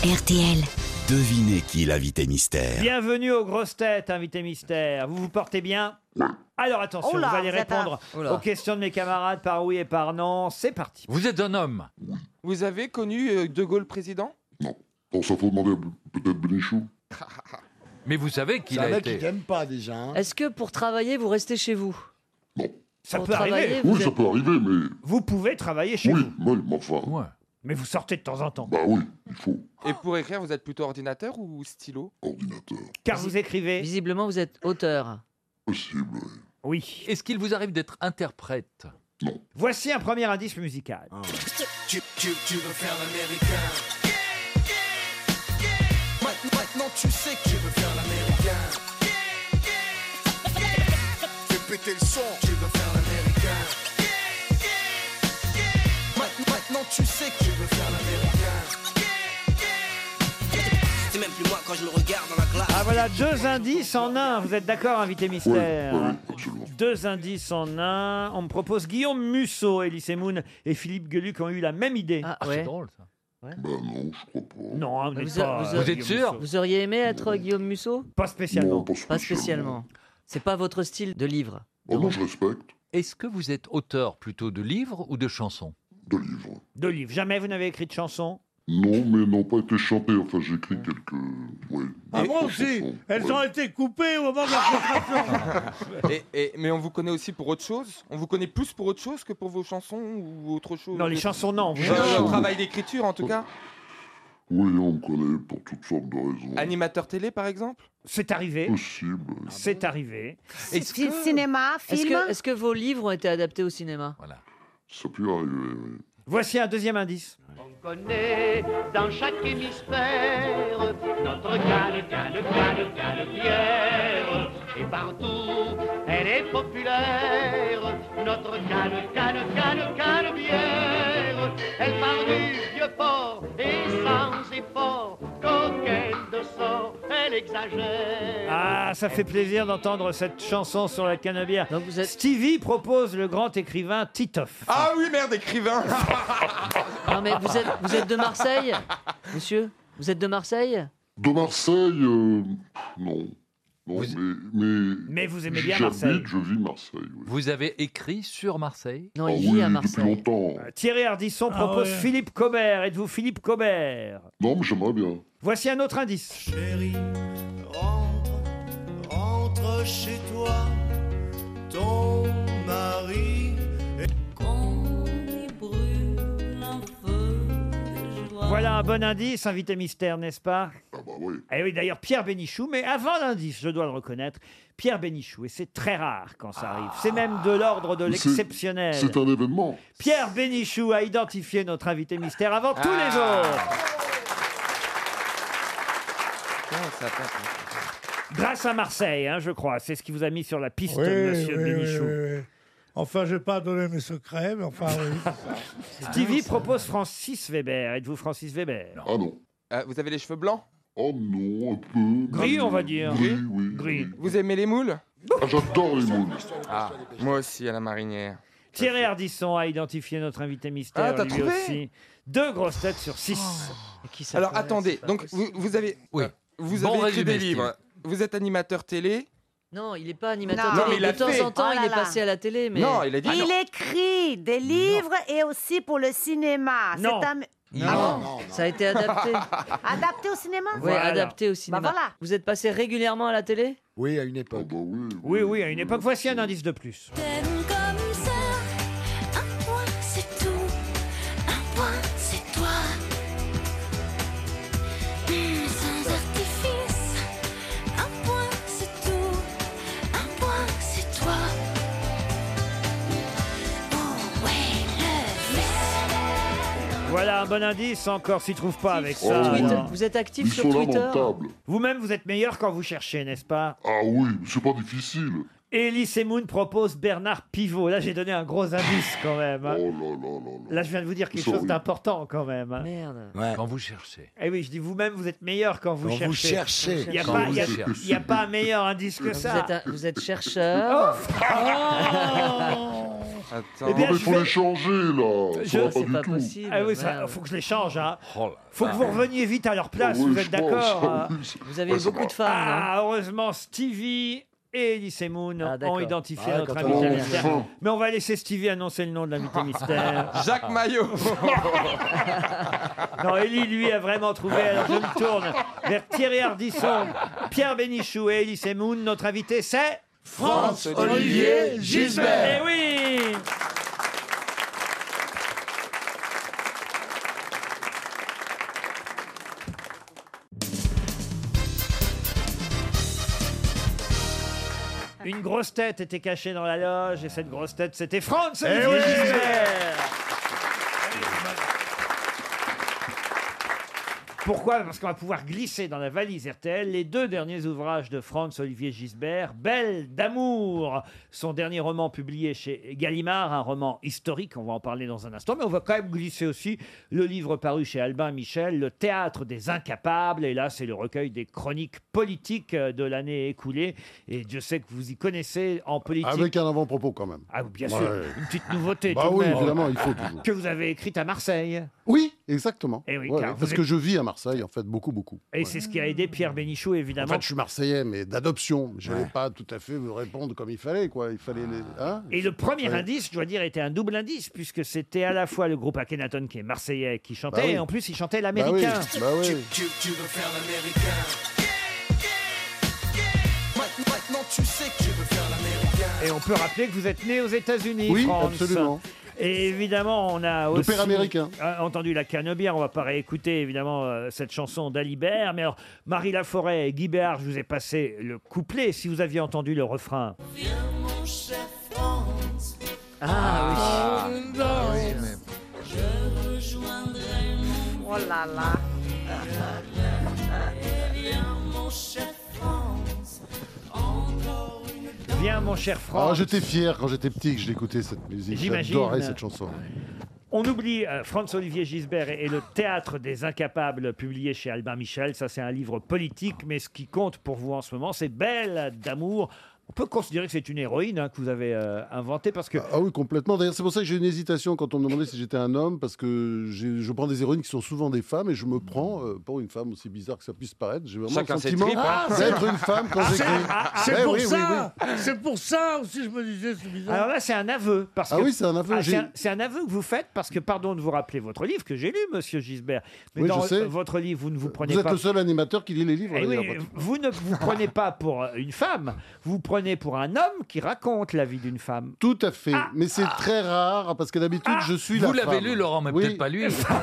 RTL. Devinez qui est l'invité mystère. Bienvenue aux grosses têtes, invité mystère. Vous vous portez bien? Alors attention, Oh là, vous allez vous êtes répondre aux questions de mes camarades par oui et par non. C'est parti. Vous êtes un homme. Vous avez connu De Gaulle président? Non. Bon, ça faut demander peut-être Bénichou. Mais vous savez qu'il C'est un a mec qui été... t'aime pas déjà. Hein. Est-ce que pour travailler, vous restez chez vous? Non. Ça Pour peut arriver. travailler, Oui, vous ça êtes- peut arriver, mais... Vous pouvez travailler chez Oui, vous, oui, mais enfin... Ouais. mais vous sortez de temps en temps. Bah oui, il faut. Et pour écrire, vous êtes plutôt ordinateur ou stylo? Ordinateur. Car vous écrivez. Visiblement, vous êtes auteur. Possible, oui. Oui. Est-ce qu'il vous arrive d'être interprète? Non. Voici un premier indice musical. Tu veux faire l'américain. Maintenant tu sais que tu veux faire l'américain. Fais péter le son. Tu veux faire l'américain. Maintenant tu sais que tu veux faire l'américain. C'est même plus moi quand je me regarde dans la glace. Ah voilà, deux indices en un. Vous êtes d'accord, invité Oui, mystère? oui, absolument. Deux indices en un. On me propose Guillaume Musso, Elie Moon et Philippe Gueluc ont eu la même idée. Ah Ah, ouais. c'est drôle, ça. Bah non, je crois pas. Non, hein, vous n'êtes Vous- pas. vous- Vous êtes Guillaume sûr? Musso. Vous auriez aimé être Guillaume Musso? Pas Non, spécialement. Pas spécialement. C'est pas votre style de livre. Oh non, je respecte. Est-ce que vous êtes auteur plutôt de livres ou de chansons? De livres. De livres. Jamais vous n'avez écrit de chansons? Non, mais n'ont pas été chantés. Enfin, j'ai écrit quelques... Oui. Ah deux, moi trois aussi. chansons. Elles Ouais. ont été coupées au moment de la construction. Mais on vous connaît aussi pour autre chose? On vous connaît plus pour autre chose que pour vos chansons ou autre chose? Non, les chansons, non. Vous- Le travail d'écriture, en tout cas. Oui, on me connaît pour toutes sortes de raisons. Animateur télé, par exemple? C'est arrivé. Possible. oui. C'est arrivé. Est-ce que... Cinéma, film. Est-ce que vos livres ont été adaptés au cinéma? Voilà. Ça peut arriver, oui. Voici un deuxième indice. On connaît dans chaque hémisphère notre Canebière. Et partout, elle est populaire, notre Canebière. Elle parle du vieux port et sans effort, coquette de sort, elle exagère. Ah, ça fait plaisir d'entendre cette chanson sur la canebière. Donc vous êtes... Stevie propose le grand écrivain Titoff. Ah oui, merde, écrivain! Non mais vous êtes de Marseille, monsieur? Vous êtes de Marseille? De Marseille, non. Non, Mais vous aimez bien j'habite, Marseille. je vis Marseille, oui. Vous avez écrit sur Marseille? Non, Ah il vit oui, à depuis Marseille. longtemps. Thierry Ardisson propose ouais. Philippe Cobert. Êtes-vous Philippe Cobert? Non, mais j'aimerais bien. Voici un autre indice. Chérie, rentre chez toi, ton mari. Voilà un bon indice, invité mystère, n'est-ce pas? Ah bah oui. Eh oui, d'ailleurs, Pierre Bénichou, mais avant l'indice, je dois le reconnaître, Pierre Bénichou, et c'est très rare quand ça arrive, c'est même de l'ordre de Mais l'exceptionnel. C'est un événement. Pierre Bénichou a identifié notre invité mystère avant tous les autres. Comment ça s'appelle? Grâce à Marseille, hein, je crois, c'est ce qui vous a mis sur la piste, monsieur Bénichou. oui. Enfin, je vais pas donner mes secrets, mais enfin, oui, c'est ça. Stevie propose Francis Weber. Êtes-vous Francis Weber? Ah non. Vous avez les cheveux blancs? Oh non, un peu. Gris, on va dire. Gris, oui. Gris. oui. Vous aimez les moules? Ah, j'adore les moules. Ah, moi aussi, à la marinière. Thierry Ardisson a identifié notre invité mystère, Ah, t'as lui trouvé aussi. 2 grosses têtes sur 6. Et qui ça Alors connaît, attendez, c'est pas donc possible. vous avez, Oui. vous Bon avez écrit résumé, des livres. Vous êtes animateur télé? Non, il n'est pas animateur Non, télé. mais il a de temps fait. en temps, Oh il là est là. passé à la télé, mais... Non, il a dit Il non. écrit des livres et aussi pour le cinéma. Non. C'est un... Non, ça a été adapté. Adapté au cinéma? Oui, Voilà. adapté au cinéma. voilà. Vous êtes passé régulièrement à la télé? Oui, à une Ah époque. bah oui. Oui, oui, à une époque. Voici un indice de plus. T'aimes comme ça, un point c'est tout, un point c'est toi. Sans artifice, un point c'est tout, un point c'est toi. Oh ouais, le vice. Voilà un bon indice, encore s'y trouve pas avec ça. Oh, oui. alors. Vous êtes actif Ils sur sont Twitter? lamentables. Vous-même, vous êtes meilleur quand vous cherchez, n'est-ce pas? Ah oui, c'est pas difficile. Elie Moon propose Bernard Pivot. Là, j'ai donné un gros indice quand même. Oh hein. là là là là. Là, je viens de vous dire quelque Ça, chose oui. d'important quand même. hein. Merde. Ouais. Quand vous cherchez. Eh oui, je dis vous-même, vous êtes meilleur quand vous Quand vous cherchez. cherchez. Il n'y a, Quand pas- vous il y a- cherchez. il y a pas un meilleur indice que ça. Vous êtes chercheur. Attends. Eh bien, Non, mais je faut vais- les changer, là. Ça va pas C'est du pas tout. possible. Ah oui, ça, merde. faut que je les change. Hein. Oh là Faut que vous reveniez vite à leur place, Ah oui, vous êtes je pense, d'accord ah hein. oui, c'est- Vous avez ouais, ça beaucoup va. de femmes, Ah, heureusement, Stevie et Elise Moon Ah, ont d'accord. identifié Ah, notre quand invité on- mystère. Enfin. Mais on va laisser Stevie annoncer le nom de l'invité mystère. Jacques Maillot. Non, Élie, lui, a vraiment trouvé. Alors je me tourne vers Thierry Ardisson, Pierre Bénichou et Elise Moon. Notre invité, c'est Franz-Olivier Gisbert. Eh oui. Une grosse tête était cachée dans la loge et cette grosse tête, c'était Franz-Olivier oui. Gisbert. Pourquoi ? Parce qu'on va pouvoir glisser dans la valise RTL les 2 derniers ouvrages de Franz-Olivier Gisbert. Belle d'amour, son dernier roman publié chez Gallimard, un roman historique, on va en parler dans un instant, mais on va quand même glisser aussi le livre paru chez Albin Michel, Le Théâtre des Incapables, et là c'est le recueil des chroniques politiques de l'année écoulée, et Dieu sait que vous y connaissez en politique. Avec un avant-propos quand même. Ah, bien sûr, Ouais. une petite nouveauté Bah tout de oui, même, évidemment, il faut toujours. que vous avez écrite à Marseille. Oui, exactement. Eh oui, Ouais, car vous parce êtes- que je vis à Marseille, en fait, beaucoup. Et c'est ce qui a aidé Pierre Bénichou, En évidemment. fait, je suis Marseillais, mais d'adoption. Je n'allais pas tout à fait vous répondre comme il fallait, quoi. Il fallait les... hein Et le premier Ouais. indice, je dois dire, était un double indice, puisque c'était à la fois le groupe Akhenaton, qui est marseillais, qui chantait, Bah oui. et en plus, il chantait Bah oui, l'américain. bah oui. Tu veux faire l'américain. Maintenant tu sais que tu veux faire l'américain. Et on peut rappeler que vous êtes né aux États-Unis, Oui, Franz. absolument. Et évidemment, on a De aussi père américain. entendu la Canebière. On va pas réécouter, évidemment, cette chanson d'Alibert. Mais alors, Marie Laforêt et Guy Béard, je vous ai passé le couplet. Si vous aviez entendu le refrain. Viens mon cher France, Ah je rejoindrai mon Oh là là. viens mon cher France, encore une Viens, mon cher Ah, Franz. j'étais fier quand j'étais petit que j'écoutais cette musique. J'imagine. J'adorais cette chanson. On oublie Franz-Olivier Gisbert et le Théâtre des Incapables, publié chez Albin Michel. Ça, c'est un livre politique, mais ce qui compte pour vous en ce moment, c'est Belle d'amour. On peut considérer que c'est une héroïne que vous avez inventée, parce que Ah oui, complètement. D'ailleurs, c'est pour ça que j'ai une hésitation quand on me demandait si j'étais un homme, parce que je prends des héroïnes qui sont souvent des femmes, et je me prends pour une femme, aussi bizarre que ça puisse paraître. J'ai vraiment Chacun le ses sentiment tripes, hein. d'être une femme quand j'écris. C'est Ben pour oui, oui, ça. C'est pour ça aussi, je me disais, c'est bizarre. alors là, c'est un aveu. Parce Ah que... oui, c'est un aveu. Ah, j'ai- c'est un aveu que vous faites parce que, pardon de vous rappeler votre livre que j'ai lu, Monsieur Gisbert. Mais Oui, dans je sais. votre livre, vous ne vous prenez Vous êtes pas. le seul animateur qui lit les livres. Eh oui, d'ailleurs, pratiquement. vous ne vous prenez pas pour une femme, vous prenez pour un homme qui raconte la vie d'une femme. Tout à fait. Ah. Mais c'est très rare, parce que d'habitude, je suis la Vous l'avez femme. lu, Laurent, mais Oui. peut-être pas lui.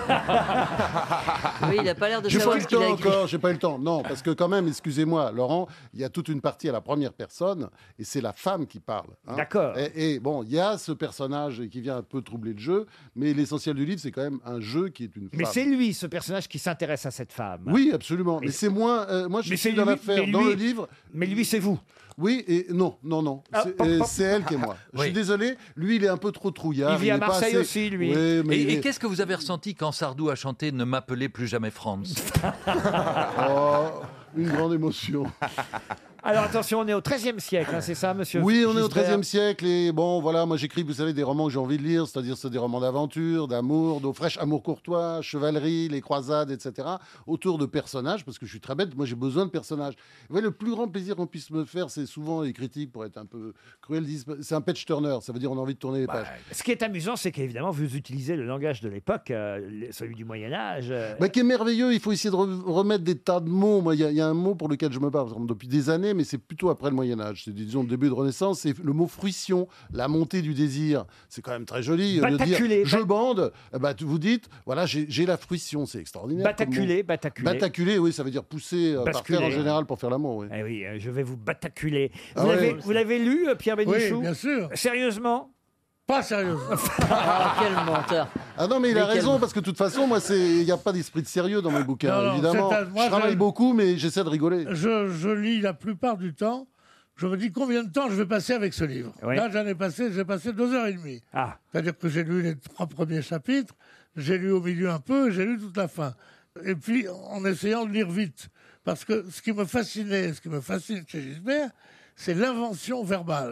Oui, il n'a pas l'air de J'ai pas savoir eu ce le qu'il a temps écrit. encore, j'ai pas eu le temps. Non, parce que quand même, excusez-moi, Laurent, il y a toute une partie à la première personne, et c'est la femme qui parle. hein. D'accord. Et bon, il y a ce personnage qui vient un peu troubler le jeu, mais l'essentiel du livre, c'est quand même un jeu qui est une femme. Mais c'est lui, ce personnage, qui s'intéresse à cette femme. Oui, absolument. Mais- Mais c'est moins. Moi, je Mais suis c'est dans lui- l'affaire. mais Dans lui- le livre, Mais lui, c'est vous. oui et non. Ah, C'est pop, pop. c'est elle qui est moi. Je Oui. suis désolé. Lui, il est un peu trop trouillard. Il vit à est pas Marseille assez- aussi, lui. Oui, mais il Et est- qu'est-ce que vous avez ressenti quand Sardou a chanté Ne m'appelez plus jamais Franz? Oh, une grande émotion. Alors attention, on est au XIIIe siècle, hein, c'est ça, monsieur Oui, on est au Gisbert XIIIe siècle et bon, voilà, moi j'écris, vous savez, des romans que j'ai envie de lire, c'est-à-dire c'est des romans d'aventure, d'amour, d'eau fraîche, amour courtois, chevalerie, les croisades, etc. Autour de personnages, parce que je suis très bête, moi j'ai besoin de personnages. Vous voyez, le plus grand plaisir qu'on puisse me faire, c'est souvent les critiques, pour être un peu cruel, disent, c'est un page turner, ça veut dire on a envie de tourner les pages. Ce qui est amusant, c'est qu'évidemment, vous utilisez le langage de l'époque, celui du Moyen-Âge. Bah, qui est merveilleux, il faut essayer de remettre des tas de mots. Moi, il y a un mot pour lequel je me bats depuis des années, mais c'est plutôt après le Moyen-Âge. C'est, disons, le début de Renaissance, c'est le mot fruition, la montée du désir. C'est quand même très joli. De Bataculé. dire, je bande, bah, vous dites, voilà, j'ai la fruition, c'est extraordinaire. Bataculé, bataculé. Bataculé, oui, ça veut dire pousser par Basculer. terre en général pour faire l'amour. Oui. Eh oui, je vais vous bataculer. Ah Vous ouais. l'avez- vous l'avez lu, Pierre Bénichou? Oui, bien sûr. Sérieusement? Pas sérieusement. Ah, quel menteur. Ah non, mais il Mais a raison, quel- parce que de toute façon, moi, il n'y a pas d'esprit de sérieux dans mes bouquins, Non, non, évidemment. c'est moi, je travaille je- beaucoup, mais j'essaie de rigoler. Je lis la plupart du temps. Je me dis combien de temps je vais passer avec ce livre. Oui. Là, j'ai passé 2h30. Ah, C'est-à-dire que j'ai lu les 3 premiers chapitres, j'ai lu au milieu un peu, j'ai lu toute la fin. Et puis, en essayant de lire vite. Parce que ce qui me fascinait, ce qui me fascine chez Gisbert, c'est l'invention verbale.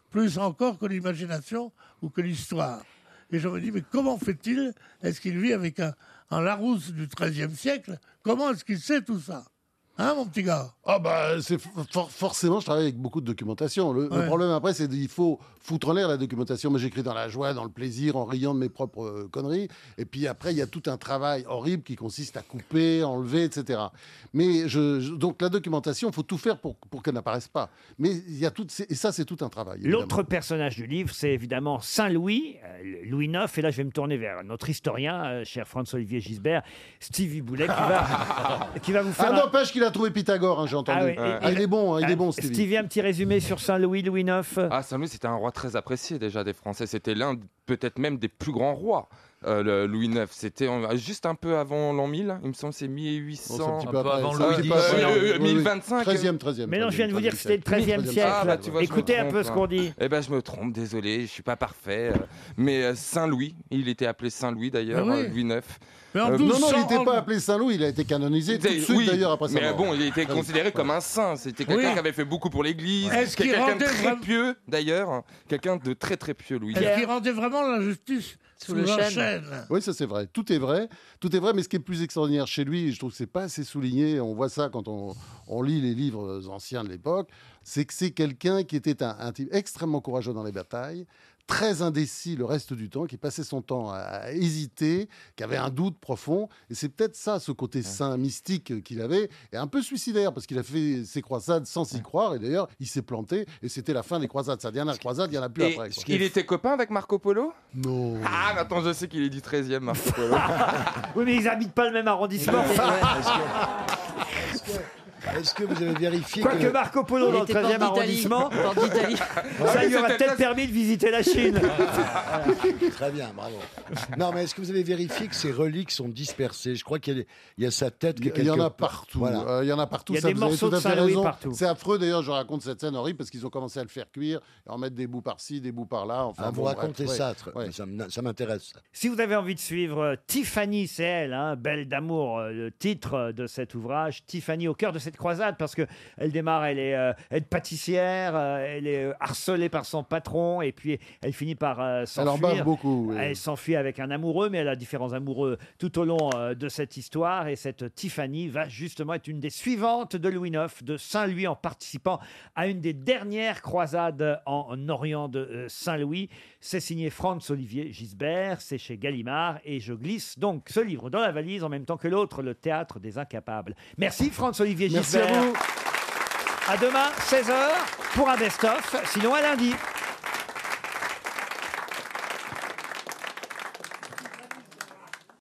plus encore que l'imagination ou que l'histoire. Et je me dis, mais comment fait-il? Est-ce qu'il vit avec un Larousse du XIIIe siècle? Comment est-ce qu'il sait tout ça? Hein, mon petit gars? Ah bah, c'est forcément, je travaille avec beaucoup de documentation. Le problème après, c'est qu'il faut foutre en l'air la documentation. Moi, j'écris dans la joie, dans le plaisir, en riant de mes propres conneries. Et puis après, il y a tout un travail horrible qui consiste à couper, enlever, etc. Mais donc la documentation, il faut tout faire pour qu'elle n'apparaisse pas. Mais il y a et ça, c'est tout un travail. Évidemment. L'autre personnage du livre, c'est évidemment Saint-Louis, Louis IX. Et là, je vais me tourner vers notre historien, cher François-Olivier Gisbert, Stevie Boulet, qui va vous faire... Ah, n'empêche qu'il a trouvé Pythagore, hein, j'ai entendu. Il est bon, il est bon, Stevie. Stevie, un petit résumé sur Saint-Louis, Louis IX. Ah, Saint-Louis, c'était un roi très apprécié déjà des Français. C'était peut-être même des plus grands rois. Louis IX, c'était juste un peu avant l'an 1000, il me semble, c'est 1800. Un peu avant Louis X. 1025. 13e. Mais non, je viens de vous dire que c'était le 13e siècle. Ah, bah, tu vois, écoutez un peu ce qu'on dit. Eh ben, je me trompe, désolé, je suis pas parfait. Mais Saint-Louis, il était appelé Saint-Louis d'ailleurs, Louis IX. Non, il n'était pas appelé Saint-Louis, il a été canonisé tout de suite d'ailleurs après sa mort. Mais bon, il était considéré comme un saint. C'était quelqu'un qui avait fait beaucoup pour l'Église. Quelqu'un de très pieux d'ailleurs. Quelqu'un de très très pieux, Louis. Est-ce qu'il rendait vraiment la justice sous le chêne? Oui, ça c'est vrai. Tout est vrai, mais ce qui est plus extraordinaire chez lui, et je trouve que c'est pas assez souligné, on voit ça quand on lit les livres anciens de l'époque, c'est que c'est quelqu'un qui était un type extrêmement courageux dans les batailles, très indécis le reste du temps, qui passait son temps à hésiter, qui avait un doute profond. Et c'est peut-être ça, ce côté saint mystique qu'il avait, et un peu suicidaire, parce qu'il a fait ses croisades sans s'y croire. Et d'ailleurs, il s'est planté, et c'était la fin des croisades. Sa dernière croisade, il n'y en a plus après. Quoi. Il était copain avec Marco Polo? Non. Ah, mais attends, je sais qu'il est du 13e, Marco Polo. Oui, mais ils n'habitent pas le même arrondissement. Est-ce que vous avez vérifié Quoique Marco Polo dans le 13e arrondissement, ça lui aurait peut-être permis de visiter la Chine. Très bien, bravo. Non, mais est-ce que vous avez vérifié que ces reliques sont dispersées? Je crois qu'il y a sa tête. Il y en a partout. Voilà. Il y en a partout. Il y a des morceaux de Saint-Louis partout. C'est affreux d'ailleurs, je raconte cette scène horrible parce qu'ils ont commencé à le faire cuire et en mettre des bouts par-ci, des bouts par-là. Enfin, vous racontez ça, ça m'intéresse. Si vous avez envie de suivre Tiffany, c'est elle, hein, Belle d'amour, le titre de cet ouvrage, Tiffany au cœur de cette croisade, parce que elle démarre, elle est pâtissière, elle est harcelée par son patron, et puis elle finit par s'enfuir. Elle en bave beaucoup. Oui. Elle s'enfuit avec un amoureux, mais elle a différents amoureux tout au long de cette histoire, et cette Tiffany va justement être une des suivantes de Louis IX, de Saint-Louis, en participant à une des dernières croisades en Orient de Saint-Louis. C'est signé Franz-Olivier Gisbert, c'est chez Gallimard, et je glisse donc ce livre dans la valise en même temps que l'autre, Le Théâtre des Incapables. Merci Franz-Olivier Gisbert. Merci à vous. À demain, 16h, pour un best-of, sinon à lundi.